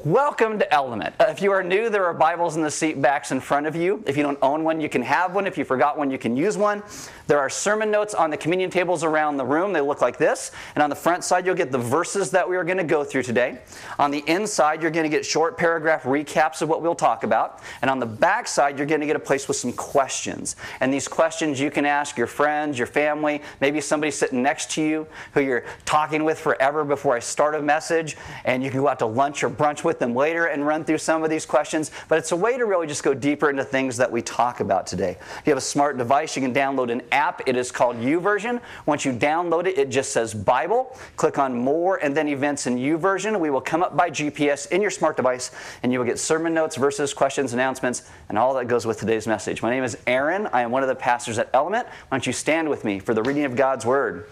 Welcome to Element. If you are new, there are Bibles in the seat backs in front of you. If you don't own one, you can have one. If you forgot one, you can use one. There are sermon notes on the communion tables around the room. They look like this. And on the front side, you'll get the verses that we are going to go through today. On the inside, you're going to get short paragraph recaps of what we'll talk about. And on the back side, you're going to get a place with some questions. And these questions you can ask your friends, your family, maybe somebody sitting next to you who you're talking with forever before I start a message. And you can go out to lunch or brunch with them later and run through some of these questions. But it's a way to really just go deeper into things that we talk about today. If you have a smart device, you can download an app. It is called YouVersion. Once you download it, it just says Bible. Click on More and then Events in YouVersion. We will come up by GPS in your smart device, and you will get sermon notes, verses, questions, announcements, and all that goes with today's message. My name is Aaron. I am one of the pastors at Element. Why don't you stand with me for the reading of God's Word.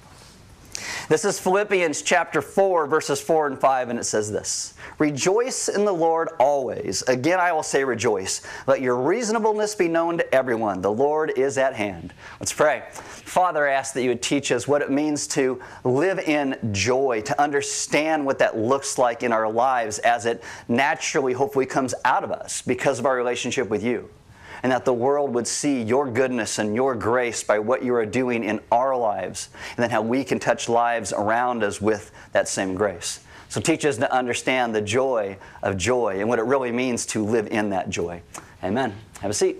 This is Philippians chapter 4, verses 4 and 5, and it says this: Rejoice in the Lord always. Again, I will say rejoice. Let your reasonableness be known to everyone. The Lord is at hand. Let's pray. Father, I ask that you would teach us what it means to live in joy, to understand what that looks like in our lives as it naturally, hopefully, comes out of us because of our relationship with you. And that the world would see your goodness and your grace by what you are doing in our lives, and then how we can touch lives around us with that same grace. So teach us to understand the joy of joy and what it really means to live in that joy. Amen. Have a seat.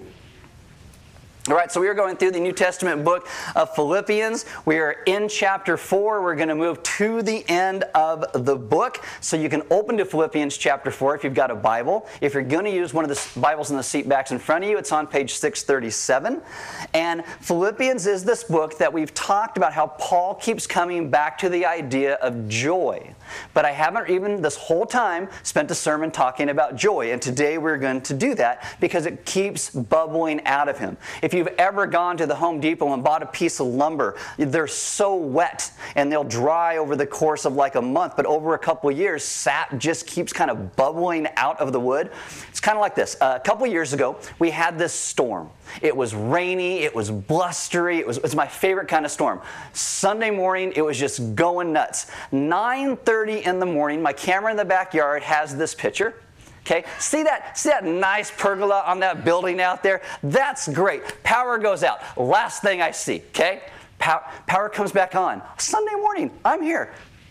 All right, so we are going through the New Testament book of Philippians. We are in chapter 4. We're going to move to the end of the book. So you can open to Philippians chapter 4 if you've got a Bible. If you're going to use one of the Bibles in the seat backs in front of you, it's on page 637. And Philippians is this book that we've talked about how Paul keeps coming back to the idea of joy. But I haven't even this whole time spent a sermon talking about joy. And today we're going to do that because it keeps bubbling out of him. If you've ever gone to the Home Depot and bought a piece of lumber, they're so wet and they'll dry over the course of like a month, but over a couple of years, sap just keeps kind of bubbling out of the wood. It's kind of like this. A couple of years ago, we had this storm. It was rainy, it was blustery, it's my favorite kind of storm. Sunday morning, it was just going nuts. 9:30 in the morning, my camera in the backyard has this picture. Okay, see that nice pergola on that building out there? That's great. Power goes out. Last thing I see, okay? Power comes back on. Sunday morning, I'm here.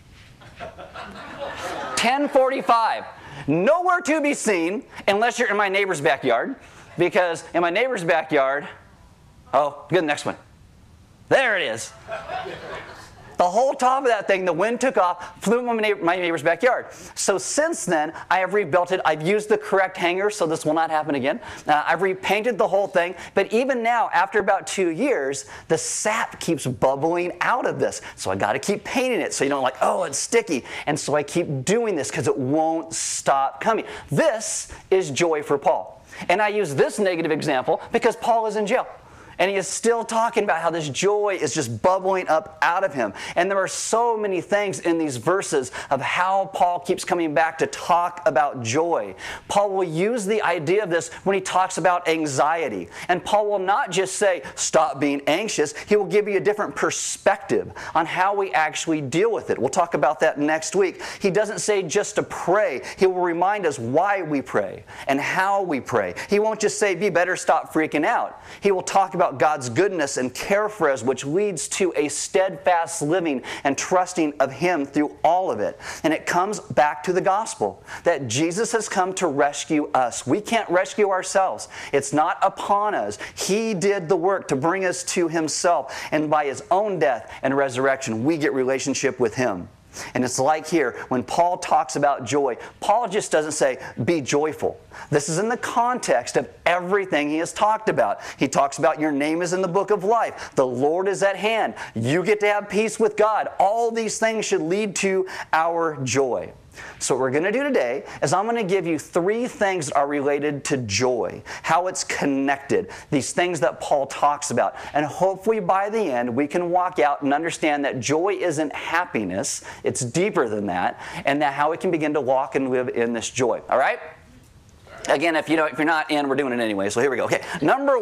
10:45. Nowhere to be seen unless you're in my neighbor's backyard. Because in my neighbor's backyard, oh, good, next one. There it is. The whole top of that thing, the wind took off, flew in my neighbor's backyard. So since then, I have rebuilt it. I've used the correct hanger, so this will not happen again. I've repainted the whole thing. But even now, after about 2 years, the sap keeps bubbling out of this. So I got to keep painting it so you don't like, oh, it's sticky. And so I keep doing this because it won't stop coming. This is joy for Paul. And I use this negative example because Paul is in jail. And he is still talking about how this joy is just bubbling up out of him. And there are so many things in these verses of how Paul keeps coming back to talk about joy. Paul will use the idea of this when he talks about anxiety. And Paul will not just say, stop being anxious. He will give you a different perspective on how we actually deal with it. We'll talk about that next week. He doesn't say just to pray. He will remind us why we pray and how we pray. He won't just say, be better, stop freaking out. He will talk about God's goodness and care for us, which leads to a steadfast living and trusting of Him through all of it. And it comes back to the gospel, that Jesus has come to rescue us. We can't rescue ourselves. It's not upon us. He did the work to bring us to Himself, and by His own death and resurrection, we get relationship with Him. And it's like here, when Paul talks about joy, Paul just doesn't say, be joyful. This is in the context of everything he has talked about. He talks about your name is in the book of life. The Lord is at hand. You get to have peace with God. All these things should lead to our joy. So what we're going to do today is I'm going to give you 3 things that are related to joy, how it's connected, these things that Paul talks about. And hopefully by the end we can walk out and understand that joy isn't happiness, it's deeper than that, and that how we can begin to walk and live in this joy. All right? Again, if you're not in, we're doing it anyway, so here we go. Okay, number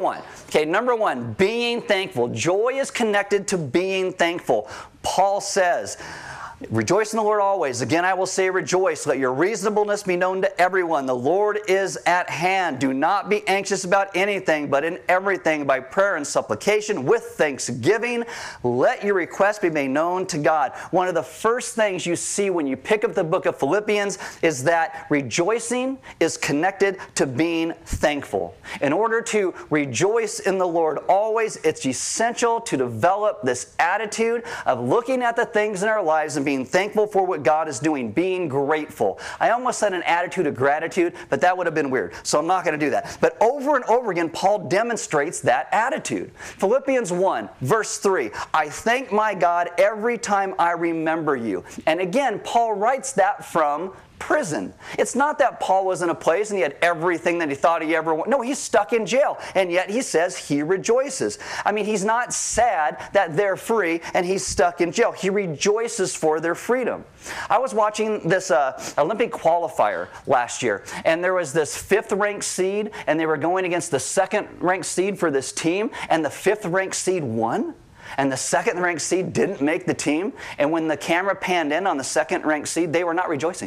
one, being thankful. Joy is connected to being thankful. Paul says, Rejoice in the Lord always. Again, I will say rejoice. Let your reasonableness be known to everyone. The Lord is at hand. Do not be anxious about anything, but in everything by prayer and supplication with thanksgiving, let your requests be made known to God. One of the first things you see when you pick up the book of Philippians is that rejoicing is connected to being thankful. In order to rejoice in the Lord always, it's essential to develop this attitude of looking at the things in our lives and being thankful for what God is doing, being grateful. I almost said an attitude of gratitude, but that would have been weird, so I'm not going to do that. But over and over again, Paul demonstrates that attitude. Philippians 1, verse 3, I thank my God every time I remember you. And again, Paul writes that from prison. It's not that Paul was in a place and he had everything that he thought he ever wanted. No, he's stuck in jail, and yet he says he rejoices. I mean, he's not sad that they're free and he's stuck in jail. He rejoices for their freedom. I was watching this Olympic qualifier last year, and there was this 5th-ranked seed, and they were going against the 2nd-ranked seed for this team, and the 5th-ranked seed won. And the 2nd-ranked seed didn't make the team, and when the camera panned in on the 2nd-ranked seed, they were not rejoicing.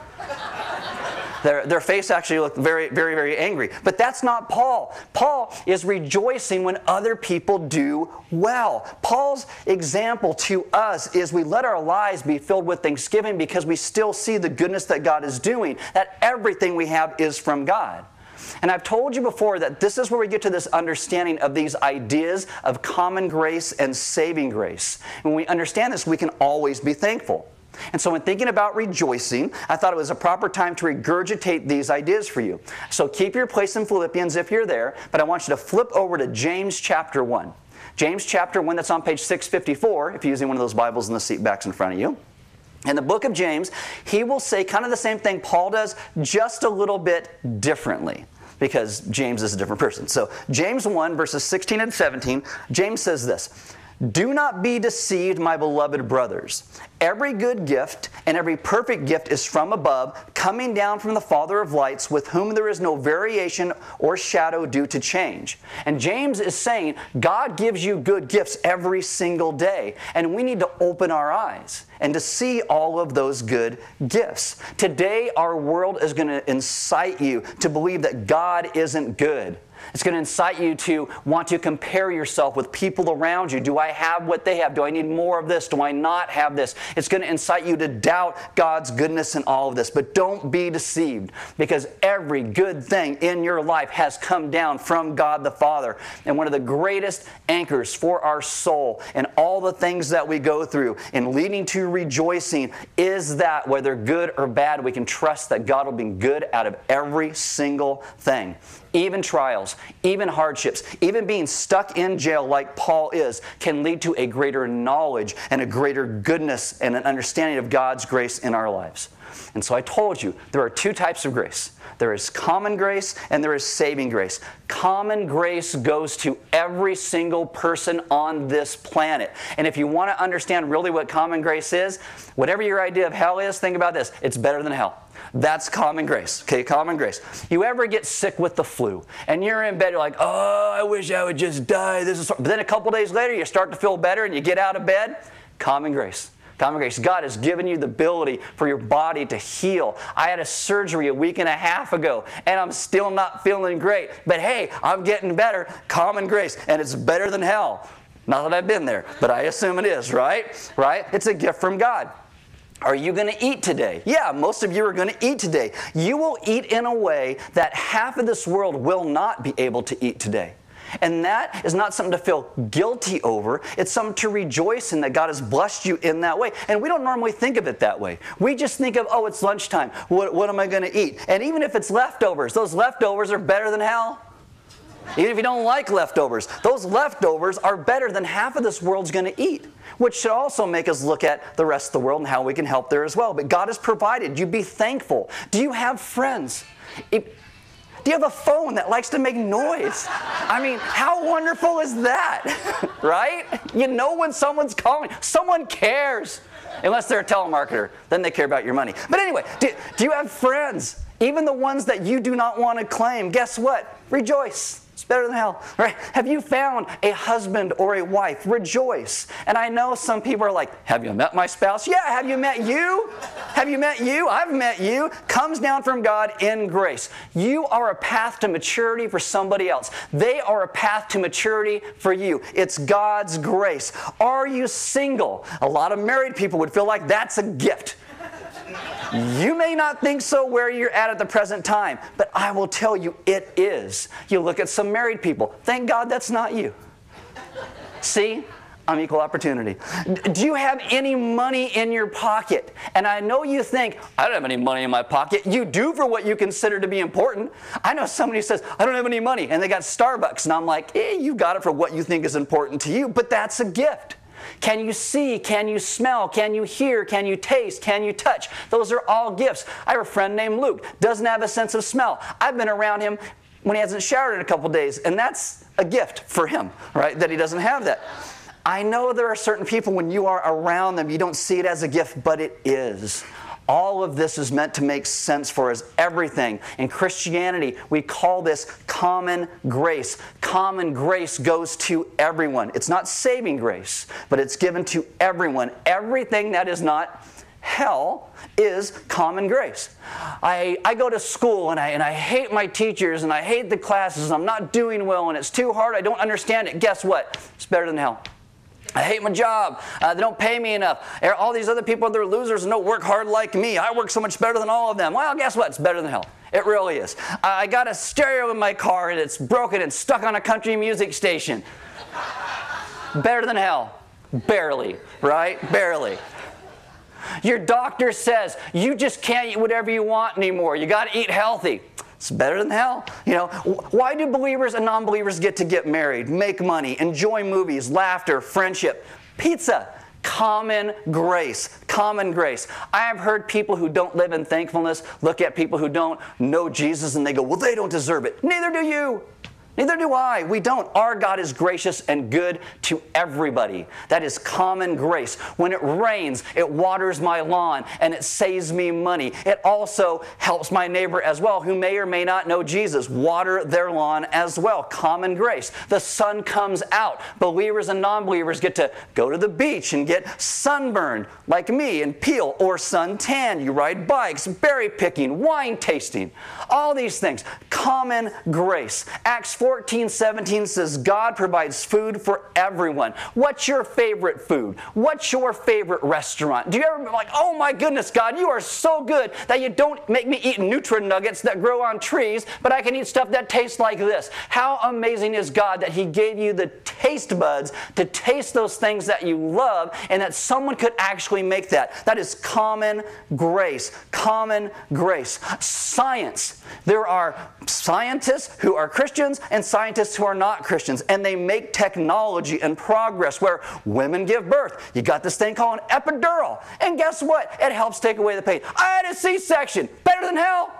Their face actually looked very, very, very angry. But that's not Paul. Paul is rejoicing when other people do well. Paul's example to us is we let our lives be filled with thanksgiving because we still see the goodness that God is doing, that everything we have is from God. And I've told you before that this is where we get to this understanding of these ideas of common grace and saving grace. When we understand this, we can always be thankful. And so when thinking about rejoicing, I thought it was a proper time to regurgitate these ideas for you. So keep your place in Philippians if you're there, but I want you to flip over to James chapter 1. James chapter 1, that's on page 654, if you're using one of those Bibles in the seat backs in front of you. In the book of James, he will say kind of the same thing Paul does, just a little bit differently, because James is a different person. So James 1, verses 16 and 17, James says this, do not be deceived, my beloved brothers. Every good gift and every perfect gift is from above, coming down from the Father of lights, with whom there is no variation or shadow due to change. And James is saying God gives you good gifts every single day, and we need to open our eyes and to see all of those good gifts. Today, our world is going to incite you to believe that God isn't good. It's going to incite you to want to compare yourself with people around you. Do I have what they have? Do I need more of this? Do I not have this? It's going to incite you to doubt God's goodness in all of this. But don't be deceived, because every good thing in your life has come down from God the Father. And one of the greatest anchors for our soul and all the things that we go through in leading to rejoicing is that whether good or bad, we can trust that God will be good out of every single thing. Even trials, even hardships, even being stuck in jail like Paul is, can lead to a greater knowledge and a greater goodness and an understanding of God's grace in our lives. And so I told you, there are two types of grace. There is common grace and there is saving grace. Common grace goes to every single person on this planet. And if you want to understand really what common grace is, whatever your idea of hell is, think about this. It's better than hell. That's common grace, okay? Common grace. You ever get sick with the flu, and you're in bed, you're like, oh, I wish I would just die. But then a couple days later, you start to feel better, and you get out of bed. Common grace. Common grace. God has given you the ability for your body to heal. I had a surgery a week and a half ago, and I'm still not feeling great. But hey, I'm getting better. Common grace. And it's better than hell. Not that I've been there, but I assume it is, right? Right? It's a gift from God. Are you going to eat today? Yeah, most of you are going to eat today. You will eat in a way that half of this world will not be able to eat today. And that is not something to feel guilty over. It's something to rejoice in, that God has blessed you in that way. And we don't normally think of it that way. We just think of, oh, it's lunchtime. What am I going to eat? And even if it's leftovers, those leftovers are better than hell. Even if you don't like leftovers, those leftovers are better than half of this world's going to eat, which should also make us look at the rest of the world and how we can help there as well. But God has provided. You be thankful. Do you have friends? Do you have a phone that likes to make noise? I mean, how wonderful is that, right? You know when someone's calling. Someone cares. Unless they're a telemarketer, then they care about your money. But anyway, do you have friends? Even the ones that you do not want to claim, guess what? Rejoice. It's better than hell, right? Have you found a husband or a wife? Rejoice. And I know some people are like, have you met my spouse? Yeah, have you met you? Have you met you? I've met you. Comes down from God in grace. You are a path to maturity for somebody else. They are a path to maturity for you. It's God's grace. Are you single? A lot of married people would feel like that's a gift. You may not think so where you're at the present time, but I will tell you it is. You look at some married people. Thank God that's not you. See? I'm equal opportunity. Do you have any money in your pocket? And I know you think, I don't have any money in my pocket. You do for what you consider to be important. I know somebody who says, I don't have any money, and they got Starbucks. And I'm like, you got it for what you think is important to you, but that's a gift. Can you see? Can you smell? Can you hear? Can you taste? Can you touch? Those are all gifts. I have a friend named Luke, doesn't have a sense of smell. I've been around him when he hasn't showered in a couple days, and that's a gift for him, right, that he doesn't have that. I know there are certain people, when you are around them, you don't see it as a gift, but it is. All of this is meant to make sense for us. Everything. In Christianity, we call this common grace. Common grace goes to everyone. It's not saving grace, but it's given to everyone. Everything that is not hell is common grace. I go to school and I hate my teachers and I hate the classes and I'm not doing well and it's too hard. I don't understand it. Guess what? It's better than hell. I hate my job. They don't pay me enough. All these other people, they're losers and don't work hard like me. I work so much better than all of them. Well, guess what? It's better than hell. It really is. I got a stereo in my car and it's broken and stuck on a country music station. Better than hell. Barely, right? Barely. Your doctor says you just can't eat whatever you want anymore. You got to eat healthy. It's better than hell. You know, why do believers and non-believers get married, make money, enjoy movies, laughter, friendship? Pizza. Common grace. Common grace. I have heard people who don't live in thankfulness look at people who don't know Jesus and they go, well, they don't deserve it. Neither do you. Neither do I. We don't. Our God is gracious and good to everybody. That is common grace. When it rains, it waters my lawn and it saves me money. It also helps my neighbor as well who may or may not know Jesus. Water their lawn as well. Common grace. The sun comes out. Believers and non-believers get to go to the beach and get sunburned like me and peel or suntan. You ride bikes, berry picking, wine tasting. All these things. Common grace. Acts 14:17 says God provides food for everyone. What's your favorite food? What's your favorite restaurant? Do you ever be like, oh my goodness, God, you are so good that you don't make me eat Nutri-Nuggets that grow on trees, but I can eat stuff that tastes like this. How amazing is God that He gave you the taste buds to taste those things that you love and that someone could actually make that. That is common grace. Common grace. Science. There are scientists who are Christians and scientists who are not Christians, and they make technology and progress where women give birth. You got this thing called an epidural, and guess what? It helps take away the pain. I had a C-section. Better than hell.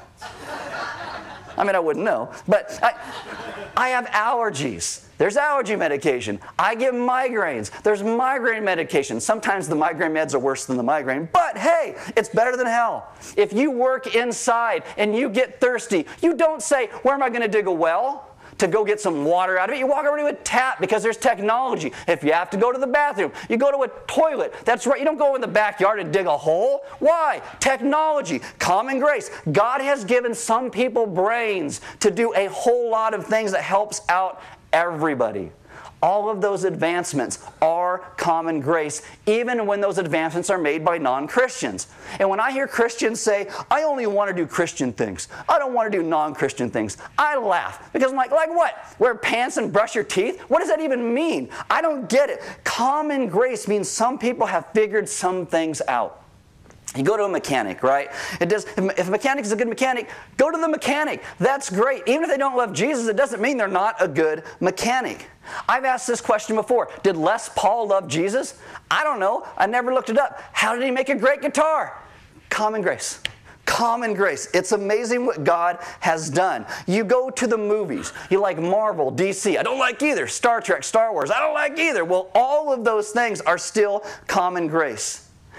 I mean, I wouldn't know, but I have allergies. There's allergy medication. I get migraines. There's migraine medication. Sometimes the migraine meds are worse than the migraine, but hey, it's better than hell. If you work inside and you get thirsty, you don't say, where am I going to dig a well to go get some water out of it? You walk over to a tap because there's technology. If you have to go to the bathroom, you go to a toilet. That's right. You don't go in the backyard and dig a hole. Why? Technology. Common grace. God has given some people brains to do a whole lot of things that helps out everybody. All of those advancements are common grace, even when those advancements are made by non-Christians. And when I hear Christians say, I only want to do Christian things, I don't want to do non-Christian things, I laugh. Because I'm like what? Wear pants and brush your teeth? What does that even mean? I don't get it. Common grace means some people have figured some things out. You go to a mechanic, right? If a mechanic is a good mechanic, go to the mechanic. That's great. Even if they don't love Jesus, it doesn't mean they're not a good mechanic. I've asked this question before. Did Les Paul love Jesus? I don't know. I never looked it up. How did he make a great guitar? Common grace. Common grace. It's amazing what God has done. You go to the movies. You like Marvel, DC. I don't like either. Star Trek, Star Wars. I don't like either. Well, all of those things are still common grace.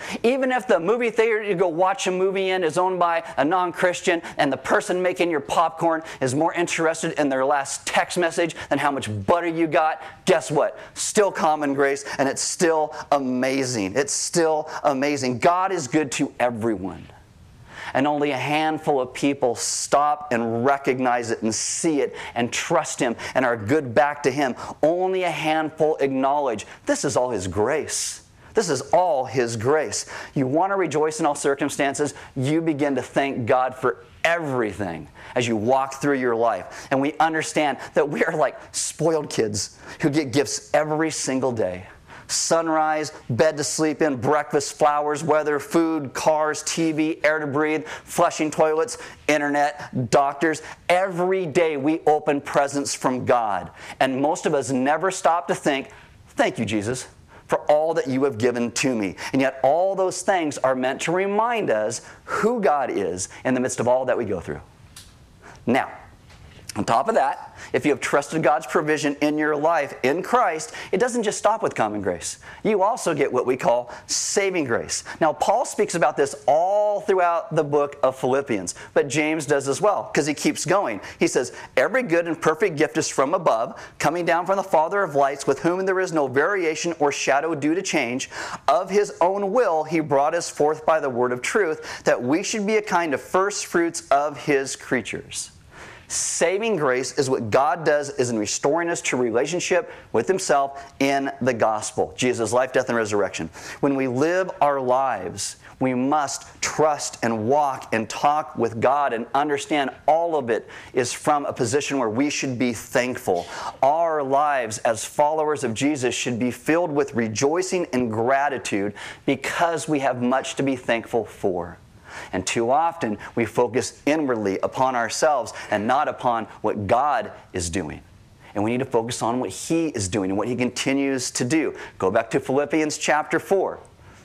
Even if the movie theater you go watch a movie in is owned by a non-Christian and the person making your popcorn is more interested in their last text message than how much butter you got, guess what? Still common grace, and it's still amazing. It's still amazing. God is good to everyone. And only a handful of people stop and recognize it and see it and trust Him and are good back to Him. Only a handful acknowledge this is all His grace. This is all His grace. You want to rejoice in all circumstances, you begin to thank God for everything as you walk through your life. And we understand that we are like spoiled kids who get gifts every single day. Sunrise, bed to sleep in, breakfast, flowers, weather, food, cars, TV, air to breathe, flushing toilets, internet, doctors. Every day we open presents from God. And most of us never stop to think, thank you, Jesus, for all that you have given to me. And yet all those things are meant to remind us who God is in the midst of all that we go through. Now, on top of that, if you have trusted God's provision in your life in Christ, it doesn't just stop with common grace. You also get what we call saving grace. Now, Paul speaks about this all throughout the book of Philippians, but James does as well, because he keeps going. He says, every good and perfect gift is from above, coming down from the Father of lights, with whom there is no variation or shadow due to change. Of His own will, He brought us forth by the word of truth, that we should be a kind of first fruits of His creatures. Saving grace is what God does is in restoring us to relationship with Himself in the gospel. Jesus' life, death, and resurrection. When we live our lives, we must trust and walk and talk with God and understand all of it is from a position where we should be thankful. Our lives as followers of Jesus should be filled with rejoicing and gratitude because we have much to be thankful for. And too often, we focus inwardly upon ourselves and not upon what God is doing. And we need to focus on what He is doing and what He continues to do. Go back to Philippians chapter 4.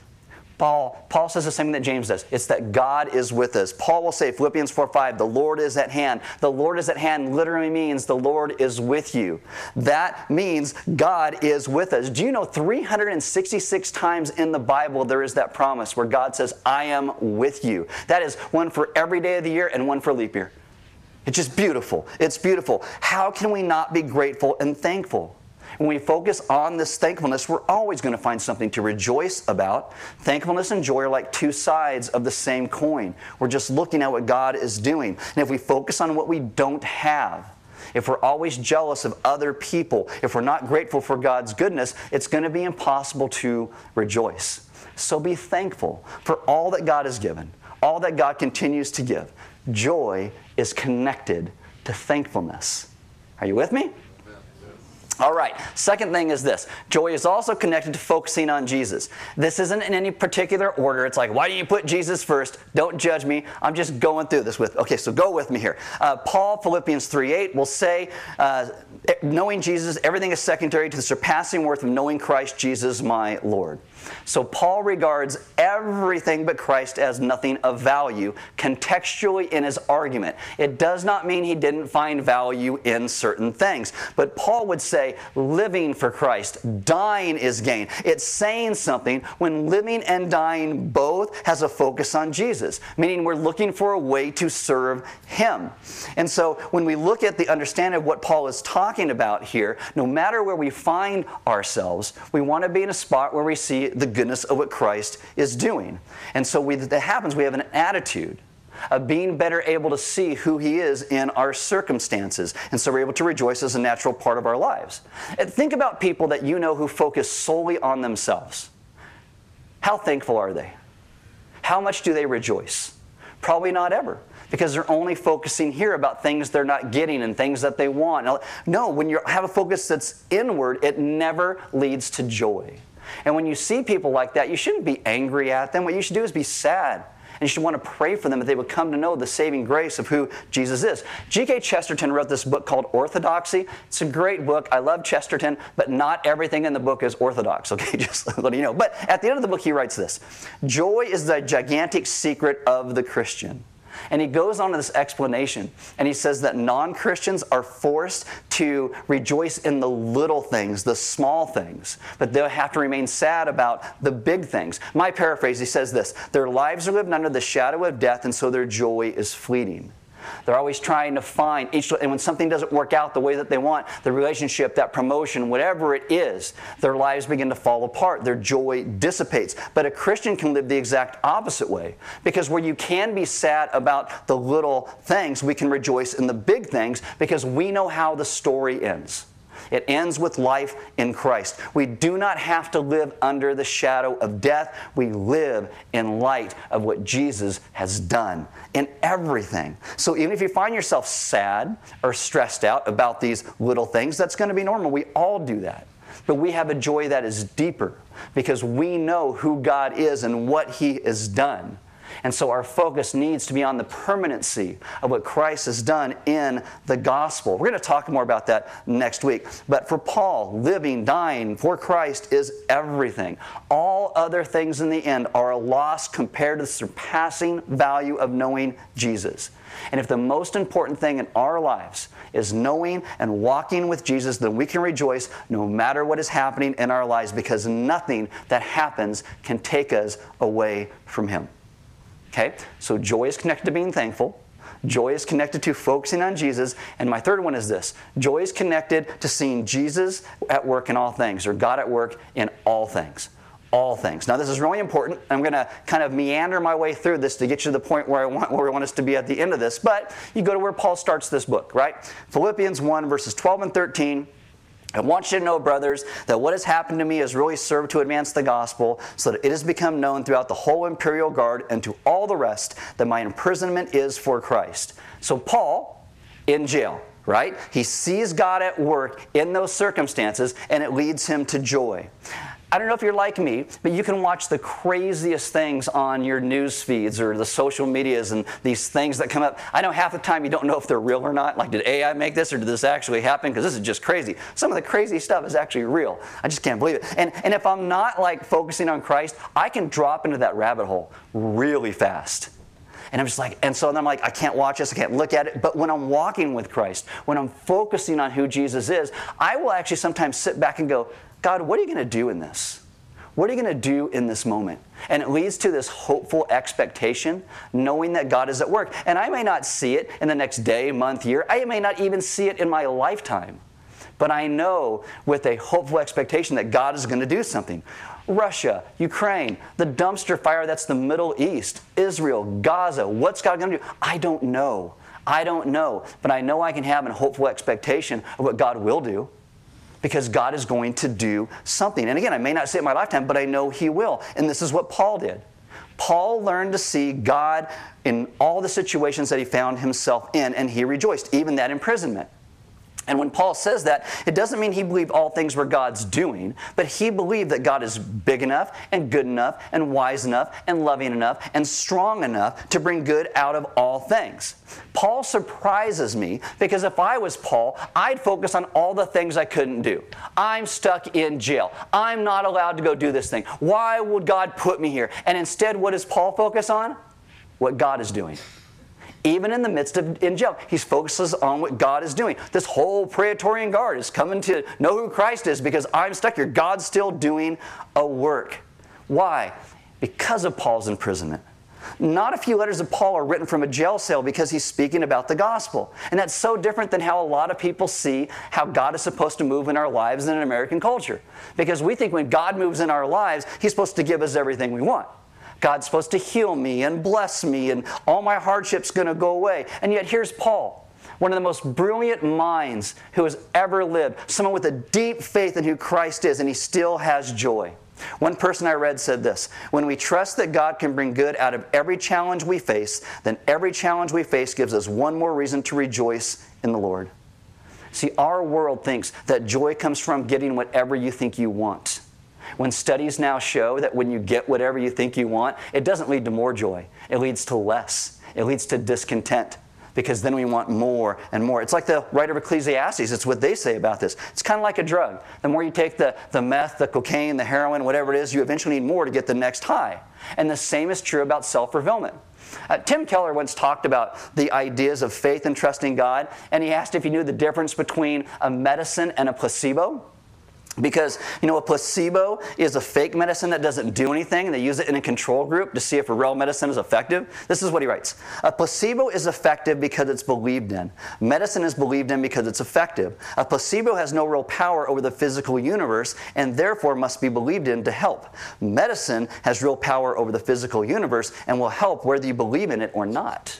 Paul says the same thing that James does. It's that God is with us. Paul will say, Philippians 4:5, the Lord is at hand. The Lord is at hand literally means the Lord is with you. That means God is with us. Do you know 366 times in the Bible there is that promise where God says, I am with you. That is one for every day of the year and one for leap year. It's just beautiful. It's beautiful. How can we not be grateful and thankful? When we focus on this thankfulness, we're always going to find something to rejoice about. Thankfulness and joy are like two sides of the same coin. We're just looking at what God is doing. And if we focus on what we don't have, if we're always jealous of other people, if we're not grateful for God's goodness, it's going to be impossible to rejoice. So be thankful for all that God has given, all that God continues to give. Joy is connected to thankfulness. Are you with me? All right, second thing is this. Joy is also connected to focusing on Jesus. This isn't in any particular order. It's like, why do you put Jesus first? Don't judge me. I'm just going through this with, okay, so go with me here. Paul, Philippians 3:8 will say, knowing Jesus, everything is secondary to the surpassing worth of knowing Christ Jesus my Lord. So Paul regards everything but Christ as nothing of value contextually in his argument. It does not mean he didn't find value in certain things. But Paul would say living for Christ, dying is gain. It's saying something when living and dying both has a focus on Jesus, meaning we're looking for a way to serve Him. And so when we look at the understanding of what Paul is talking about here, no matter where we find ourselves, we want to be in a spot where we see the goodness of what Christ is doing. And so that happens, we have an attitude of being better able to see who He is in our circumstances. And so we're able to rejoice as a natural part of our lives. And think about people that you know who focus solely on themselves. How thankful are they? How much do they rejoice? Probably not ever. Because they're only focusing here about things they're not getting and things that they want. No, when you have a focus that's inward, it never leads to joy. And when you see people like that, you shouldn't be angry at them. What you should do is be sad. And you should want to pray for them that they would come to know the saving grace of who Jesus is. G.K. Chesterton wrote this book called Orthodoxy. It's a great book. I love Chesterton, but not everything in the book is orthodox, okay? Just letting you know. But at the end of the book, he writes this. Joy is the gigantic secret of the Christian. And he goes on to this explanation, and he says that non-Christians are forced to rejoice in the little things, the small things, but they'll have to remain sad about the big things. My paraphrase, he says this: their lives are lived under the shadow of death, and so their joy is fleeting. They're always trying to find and when something doesn't work out the way that they want, the relationship, that promotion, whatever it is, their lives begin to fall apart. Their joy dissipates. But a Christian can live the exact opposite way, because where you can be sad about the little things, we can rejoice in the big things, because we know how the story ends. It ends with life in Christ. We do not have to live under the shadow of death. We live in light of what Jesus has done in everything. So even if you find yourself sad or stressed out about these little things, that's going to be normal. We all do that. But we have a joy that is deeper, because we know who God is and what He has done. And so our focus needs to be on the permanency of what Christ has done in the gospel. We're going to talk more about that next week. But for Paul, living, dying for Christ is everything. All other things in the end are a loss compared to the surpassing value of knowing Jesus. And if the most important thing in our lives is knowing and walking with Jesus, then we can rejoice no matter what is happening in our lives, because nothing that happens can take us away from Him. Okay, so joy is connected to being thankful. Joy is connected to focusing on Jesus. And my third one is this: joy is connected to seeing Jesus at work in all things, or God at work in all things. All things. Now, this is really important. I'm going to kind of meander my way through this to get you to the point where we want us to be at the end of this. But you go to where Paul starts this book, right? Philippians 1, verses 12 and 13. I want you to know, brothers, that what has happened to me has really served to advance the gospel, so that it has become known throughout the whole imperial guard and to all the rest that my imprisonment is for Christ. So Paul, in jail, right? He sees God at work in those circumstances, and it leads him to joy. I don't know if you're like me, but you can watch the craziest things on your news feeds or the social medias and these things that come up. I know half the time you don't know if they're real or not. Like, did AI make this, or did this actually happen? Because this is just crazy. Some of the crazy stuff is actually real. I just can't believe it. And if I'm not like focusing on Christ, I can drop into that rabbit hole really fast. And I'm just like, and so then I'm like, I can't watch this, I can't look at it. But when I'm walking with Christ, when I'm focusing on who Jesus is, I will actually sometimes sit back and go, God, what are you going to do in this? What are you going to do in this moment? And it leads to this hopeful expectation, knowing that God is at work. And I may not see it in the next day, month, year. I may not even see it in my lifetime. But I know with a hopeful expectation that God is going to do something. Russia, Ukraine, the dumpster fire that's the Middle East, Israel, Gaza, what's God going to do? I don't know. I don't know. But I know I can have a hopeful expectation of what God will do, because God is going to do something. And again, I may not see it in my lifetime, but I know He will. And this is what Paul did. Paul learned to see God in all the situations that he found himself in, and he rejoiced, even that imprisonment. And when Paul says that, it doesn't mean he believed all things were God's doing, but he believed that God is big enough and good enough and wise enough and loving enough and strong enough to bring good out of all things. Paul surprises me, because if I was Paul, I'd focus on all the things I couldn't do. I'm stuck in jail. I'm not allowed to go do this thing. Why would God put me here? And instead, what does Paul focus on? What God is doing. Even in the midst of in jail, he focuses on what God is doing. This whole Praetorian Guard is coming to know who Christ is because I'm stuck here. God's still doing a work. Why? Because of Paul's imprisonment. Not a few letters of Paul are written from a jail cell because he's speaking about the gospel. And that's so different than how a lot of people see how God is supposed to move in our lives in American culture. Because we think when God moves in our lives, He's supposed to give us everything we want. God's supposed to heal me and bless me, and all my hardship's going to go away. And yet here's Paul, one of the most brilliant minds who has ever lived, someone with a deep faith in who Christ is, and he still has joy. One person I read said this: when we trust that God can bring good out of every challenge we face, then every challenge we face gives us one more reason to rejoice in the Lord. See, our world thinks that joy comes from getting whatever you think you want. When studies now show that when you get whatever you think you want, it doesn't lead to more joy. It leads to less. It leads to discontent. because then we want more and more. It's like the writer of Ecclesiastes. It's what they say about this. It's kind of like a drug. The more you take the meth, the cocaine, the heroin, whatever it is, you eventually need more to get the next high. And the same is true about self-fulfillment. Tim Keller once talked about the ideas of faith and trusting God, and he asked if you knew the difference between a medicine and a placebo. Because, a placebo is a fake medicine that doesn't do anything, and they use it in a control group to see if a real medicine is effective. This is what he writes. A placebo is effective because it's believed in. Medicine is believed in because it's effective. A placebo has no real power over the physical universe, and therefore must be believed in to help. Medicine has real power over the physical universe and will help whether you believe in it or not.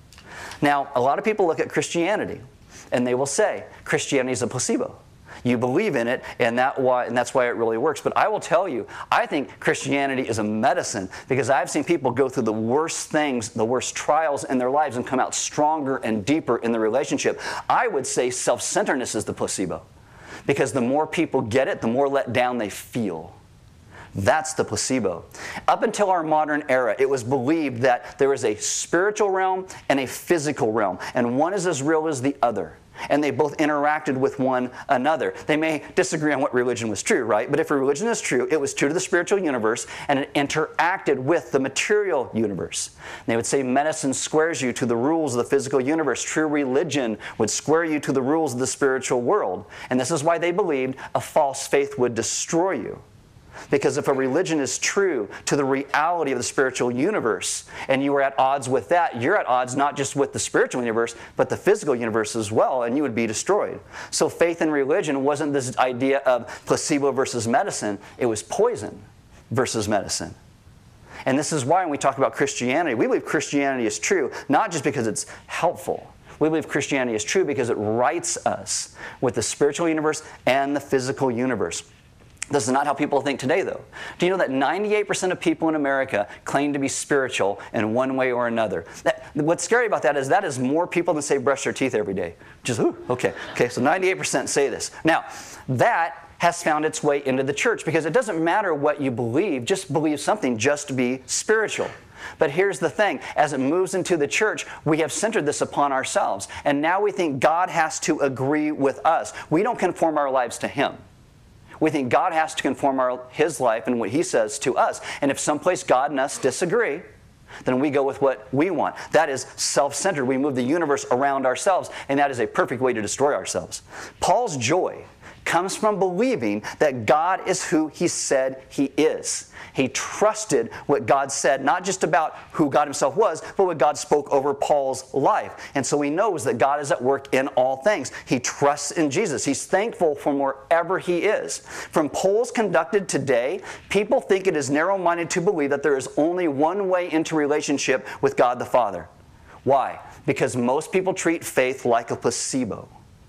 Now, a lot of people look at Christianity, and they will say, Christianity is a placebo. You believe in it, and that's why it really works. But I will tell you, I think Christianity is a medicine, because I've seen people go through the worst things, the worst trials in their lives, and come out stronger and deeper in the relationship. I would say self-centeredness is the placebo, because the more people get it, the more let down they feel. That's the placebo. Up until our modern era, it was believed that there is a spiritual realm and a physical realm, and one is as real as the other. And they both interacted with one another. They may disagree on what religion was true, right? But if a religion is true, it was true to the spiritual universe, and it interacted with the material universe. And they would say medicine squares you to the rules of the physical universe. True religion would square you to the rules of the spiritual world. And this is why they believed a false faith would destroy you. Because if a religion is true to the reality of the spiritual universe, and you are at odds with that, you're at odds not just with the spiritual universe, but the physical universe as well, and you would be destroyed. So faith and religion wasn't this idea of placebo versus medicine, it was poison versus medicine. And this is why when we talk about Christianity, we believe Christianity is true, not just because it's helpful. We believe Christianity is true because it rights us with the spiritual universe and the physical universe. This is not how people think today, though. Do you know that 98% of people in America claim to be spiritual in one way or another? What's scary about that is more people than say brush their teeth every day. Just, okay, so 98% say this. Now, that has found its way into the church, because it doesn't matter what you believe, just believe something, just be spiritual. But here's the thing, as it moves into the church, we have centered this upon ourselves. And now we think God has to agree with us. We don't conform our lives to Him. We think God has to conform His life and what He says to us. And if someplace God and us disagree, then we go with what we want. That is self-centered. We move the universe around ourselves, and that is a perfect way to destroy ourselves. Paul's joy comes from believing that God is who He said He is. He trusted what God said, not just about who God Himself was, but what God spoke over Paul's life. And so he knows that God is at work in all things. He trusts in Jesus. He's thankful from wherever he is. From polls conducted today, people think it is narrow-minded to believe that there is only one way into relationship with God the Father. Why? Because most people treat faith like a placebo.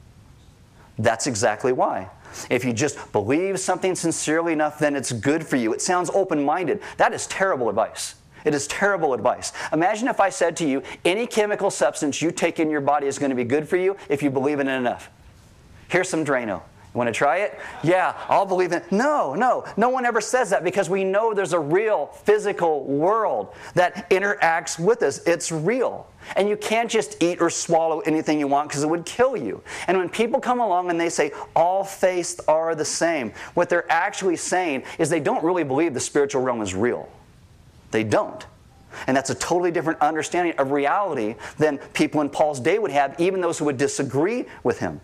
That's exactly why. If you just believe something sincerely enough, then it's good for you. It sounds open-minded. That is terrible advice. It is terrible advice. Imagine if I said to you, any chemical substance you take in your body is going to be good for you if you believe in it enough. Here's some Drano. You want to try it? Yeah, I'll believe in it. No one ever says that, because we know there's a real physical world that interacts with us. It's real. And you can't just eat or swallow anything you want, because it would kill you. And when people come along and they say, all faiths are the same, what they're actually saying is they don't really believe the spiritual realm is real. They don't. And that's a totally different understanding of reality than people in Paul's day would have, even those who would disagree with him.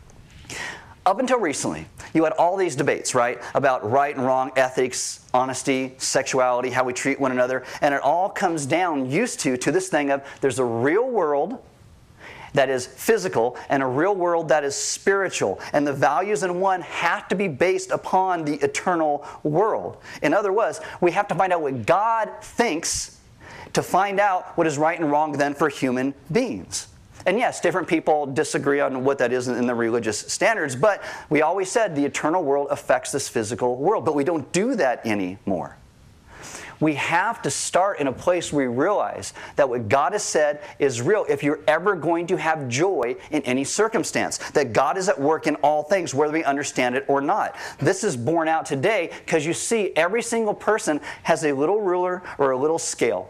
Up until recently, you had all these debates, right, about right and wrong, ethics, honesty, sexuality, how we treat one another, and it all comes down, used to this thing of there's a real world that is physical and a real world that is spiritual, and the values in one have to be based upon the eternal world. In other words, we have to find out what God thinks to find out what is right and wrong then for human beings. And yes, different people disagree on what that is in the religious standards, but we always said the eternal world affects this physical world, but we don't do that anymore. We have to start in a place where we realize that what God has said is real if you're ever going to have joy in any circumstance, that God is at work in all things, whether we understand it or not. This is borne out today because you see every single person has a little ruler or a little scale.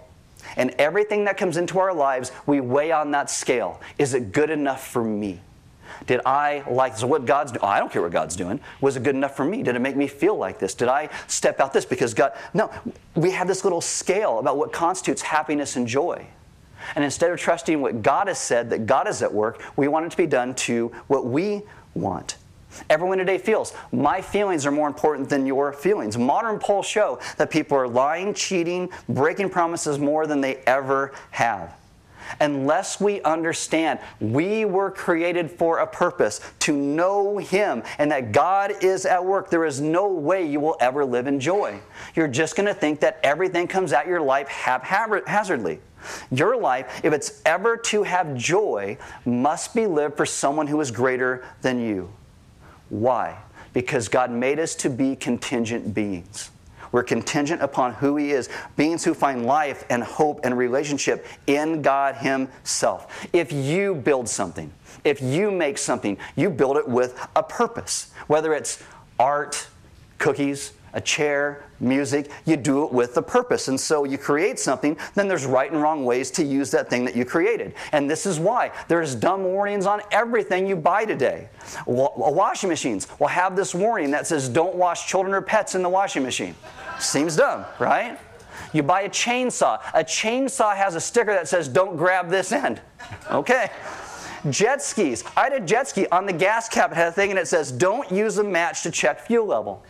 And everything that comes into our lives, we weigh on that scale. Is it good enough for me? Did I like this? What God's doing? Oh, I don't care what God's doing. Was it good enough for me? Did it make me feel like this? Did I step out this because God? No, we have this little scale about what constitutes happiness and joy. And instead of trusting what God has said, that God is at work, we want it to be done to what we want. Everyone today feels, my feelings are more important than your feelings. Modern polls show that people are lying, cheating, breaking promises more than they ever have. Unless we understand we were created for a purpose, to know Him, and that God is at work, there is no way you will ever live in joy. You're just going to think that everything comes at your life haphazardly. Your life, if it's ever to have joy, must be lived for someone who is greater than you. Why? Because God made us to be contingent beings. We're contingent upon who He is, beings who find life and hope and relationship in God Himself. If you build something, if you make something, you build it with a purpose. Whether it's art, cookies, a chair, music, you do it with a purpose. And so you create something, then there's right and wrong ways to use that thing that you created. And this is why there's dumb warnings on everything you buy today. Washing machines will have this warning that says don't wash children or pets in the washing machine. Seems dumb, right? You buy a chainsaw. A chainsaw has a sticker that says don't grab this end. Okay. Jet skis. I had a jet ski. On the gas cap it had a thing and it says don't use a match to check fuel level.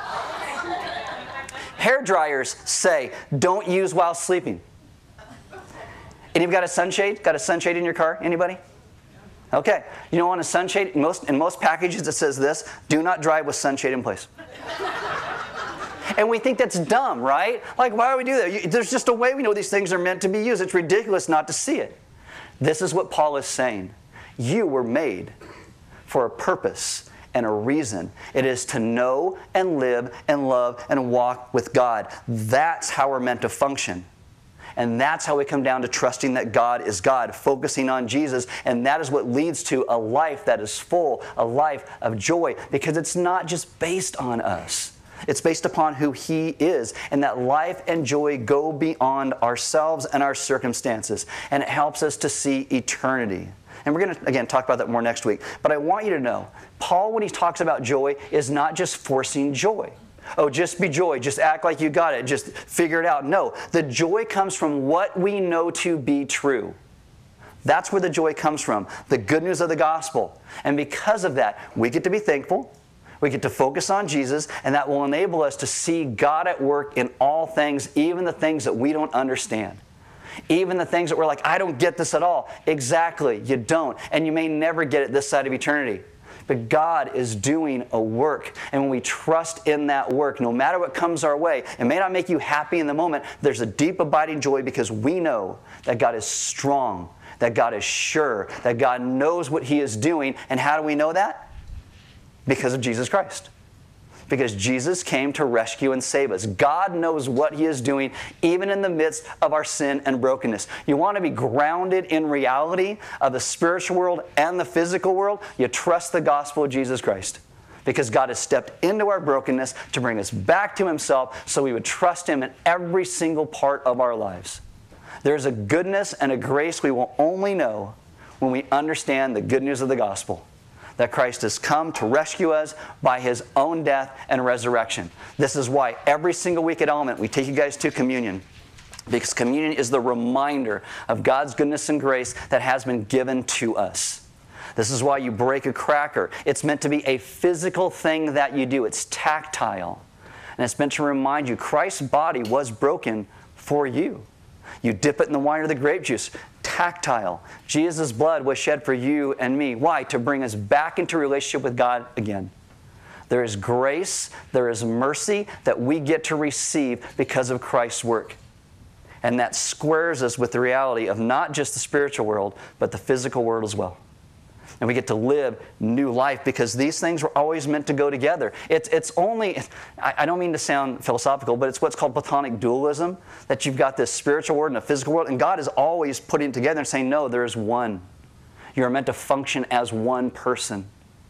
Hair dryers say, don't use while sleeping. Anybody got a sunshade? Got a sunshade in your car? Anybody? Okay. You know, on a sunshade, in most packages it says this, do not drive with sunshade in place. And we think that's dumb, right? Like, why do we do that? There's just a way we know these things are meant to be used. It's ridiculous not to see it. This is what Paul is saying. You were made for a purpose and a reason. It is to know and live and love and walk with God. That's how we're meant to function. And that's how we come down to trusting that God is God, focusing on Jesus. And that is what leads to a life that is full, a life of joy, because it's not just based on us. It's based upon who He is. And that life and joy go beyond ourselves and our circumstances. And it helps us to see eternity. And we're going to, again, talk about that more next week. But I want you to know, Paul, when he talks about joy, is not just forcing joy. Oh, just be joy. Just act like you got it. Just figure it out. No, the joy comes from what we know to be true. That's where the joy comes from, the good news of the gospel. And because of that, we get to be thankful. We get to focus on Jesus, and that will enable us to see God at work in all things, even the things that we don't understand. Even the things that we're like, I don't get this at all. Exactly, you don't. And you may never get it this side of eternity. But God is doing a work. And when we trust in that work, no matter what comes our way, it may not make you happy in the moment. There's a deep abiding joy because we know that God is strong, that God is sure, that God knows what He is doing. And how do we know that? Because of Jesus Christ. Because Jesus came to rescue and save us. God knows what He is doing, even in the midst of our sin and brokenness. You want to be grounded in reality of the spiritual world and the physical world? You trust the gospel of Jesus Christ. Because God has stepped into our brokenness to bring us back to Himself so we would trust Him in every single part of our lives. There's a goodness and a grace we will only know when we understand the good news of the gospel. That Christ has come to rescue us by His own death and resurrection. This is why every single week at Element we take you guys to communion. Because communion is the reminder of God's goodness and grace that has been given to us. This is why you break a cracker. It's meant to be a physical thing that you do. It's tactile. And it's meant to remind you Christ's body was broken for you. You dip it in the wine or the grape juice. Tactile. Jesus' blood was shed for you and me. Why? To bring us back into relationship with God again. There is grace, there is mercy that we get to receive because of Christ's work. And that squares us with the reality of not just the spiritual world, but the physical world as well. And we get to live new life because these things were always meant to go together. It's only, I don't mean to sound philosophical, but it's what's called Platonic dualism, that you've got this spiritual world and a physical world, and God is always putting it together and saying, no, there is one. You're meant to function as one person.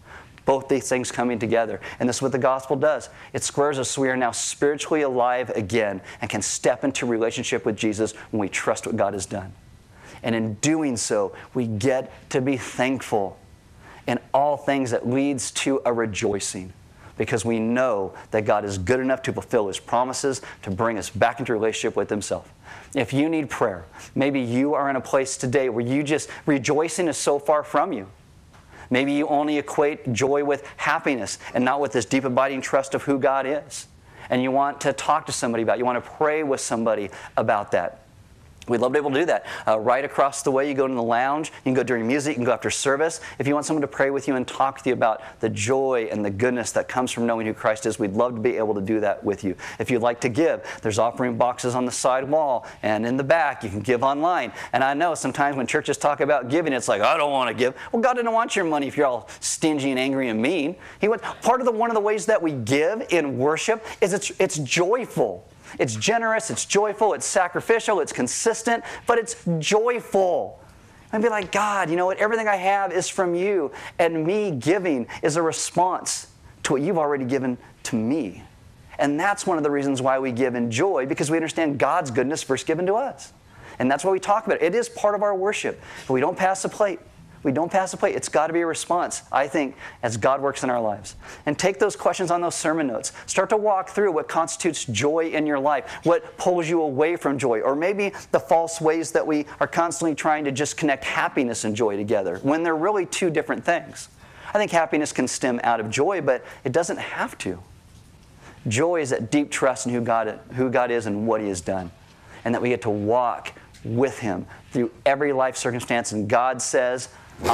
Both these things coming together. And this is what the gospel does. It squares us so we are now spiritually alive again and can step into relationship with Jesus when we trust what God has done. And in doing so, we get to be thankful in all things that leads to a rejoicing, because we know that God is good enough to fulfill His promises to bring us back into relationship with Himself. If you need prayer, maybe you are in a place today where you just, rejoicing is so far from you. Maybe you only equate joy with happiness and not with this deep abiding trust of who God is. And you want to talk to somebody about it. You want to pray with somebody about that. We'd love to be able to do that. Right across the way, you go to the lounge. You can go during music. You can go after service. If you want someone to pray with you and talk to you about the joy and the goodness that comes from knowing who Christ is, we'd love to be able to do that with you. If you'd like to give, there's offering boxes on the side wall and in the back. You can give online. And I know sometimes when churches talk about giving, it's like, I don't want to give. Well, God didn't want your money if you're all stingy and angry and mean. One of the ways that we give in worship is it's joyful. It's generous, it's joyful, it's sacrificial, it's consistent, but it's joyful. And be like, God, you know what? Everything I have is from you. And me giving is a response to what you've already given to me. And that's one of the reasons why we give in joy, because we understand God's goodness first given to us. And that's why we talk about it. It is part of our worship. But we don't pass the plate. We don't pass the plate. It's got to be a response, I think, as God works in our lives. And take those questions on those sermon notes. Start to walk through what constitutes joy in your life, what pulls you away from joy, or maybe the false ways that we are constantly trying to just connect happiness and joy together, when they're really two different things. I think happiness can stem out of joy, but it doesn't have to. Joy is that deep trust in who God is and what He has done, and that we get to walk with Him through every life circumstance. And God says,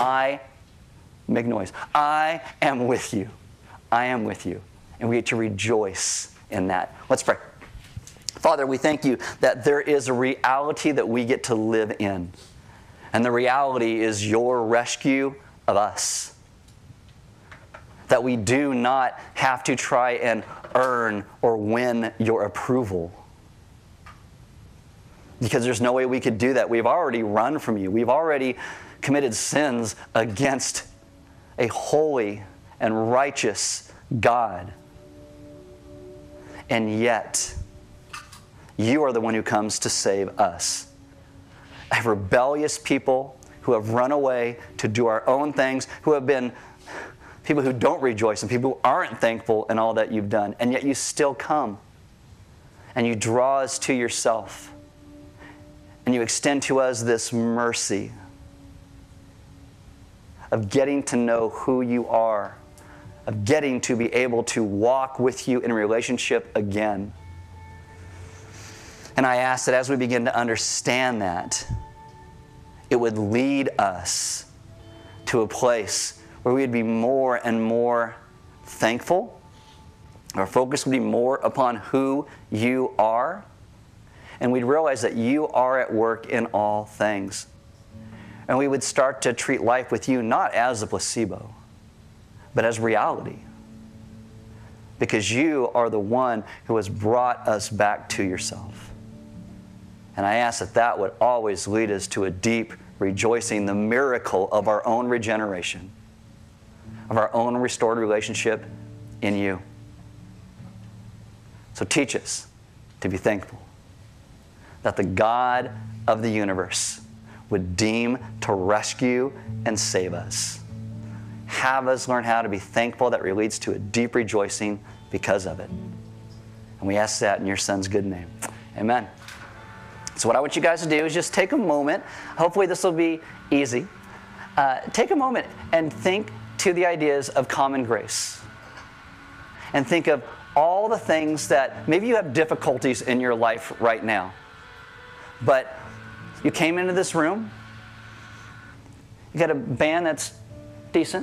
make noise, I am with you. I am with you. And we get to rejoice in that. Let's pray. Father, we thank you that there is a reality that we get to live in. And the reality is your rescue of us. That we do not have to try and earn or win your approval. Because there's no way we could do that. We've already run from you. We've already committed sins against a holy and righteous God. And yet, you are the one who comes to save us. A rebellious people who have run away to do our own things, who have been people who don't rejoice and people who aren't thankful in all that you've done. And yet you still come and you draw us to yourself. And you extend to us this mercy of getting to know who you are, of getting to be able to walk with you in a relationship again. And I ask that as we begin to understand that, it would lead us to a place where we would be more and more thankful. Our focus would be more upon who you are. And we'd realize that you are at work in all things. And we would start to treat life with you not as a placebo, but as reality. Because you are the one who has brought us back to yourself. And I ask that that would always lead us to a deep rejoicing, the miracle of our own regeneration, of our own restored relationship in you. So teach us to be thankful that the God of the universe would deem to rescue and save us. Have us learn how to be thankful. That leads to a deep rejoicing because of it. And we ask that in your Son's good name. Amen. So what I want you guys to do is just take a moment. Hopefully this will be easy. Take a moment and think to the ideas of common grace. And think of all the things that maybe you have difficulties in your life right now. But you came into this room, you got a band that's decent,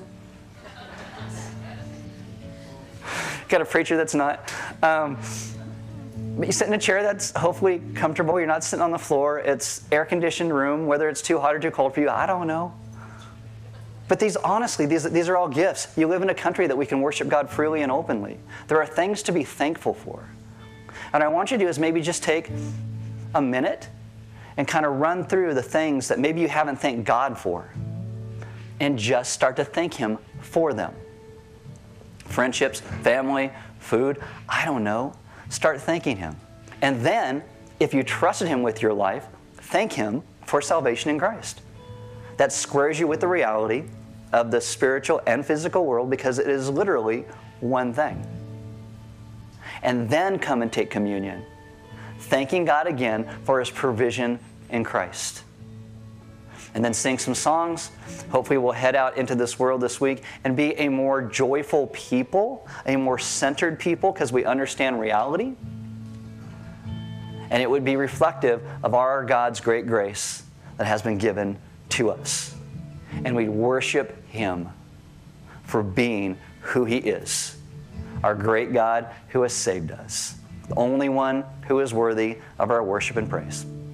you got a preacher that's not, but you sit in a chair that's hopefully comfortable, you're not sitting on the floor, it's air-conditioned room, whether it's too hot or too cold for you, I don't know. But these are all gifts. You live in a country that we can worship God freely and openly. There are things to be thankful for. And I want you to do is maybe just take a minute and kind of run through the things that maybe you haven't thanked God for, and just start to thank Him for them. friendships, family, food, I don't know. Start thanking Him. And then, if you trusted Him with your life, thank Him for salvation in Christ. That squares you with the reality of the spiritual and physical world, because it is literally one thing. And then come and take communion, thanking God again for His provision in Christ. And then sing some songs. Hopefully we'll head out into this world this week and be a more joyful people, a more centered people, because we understand reality. And it would be reflective of our God's great grace that has been given to us. And we'd worship Him for being who He is, our great God who has saved us, the only one who is worthy of our worship and praise.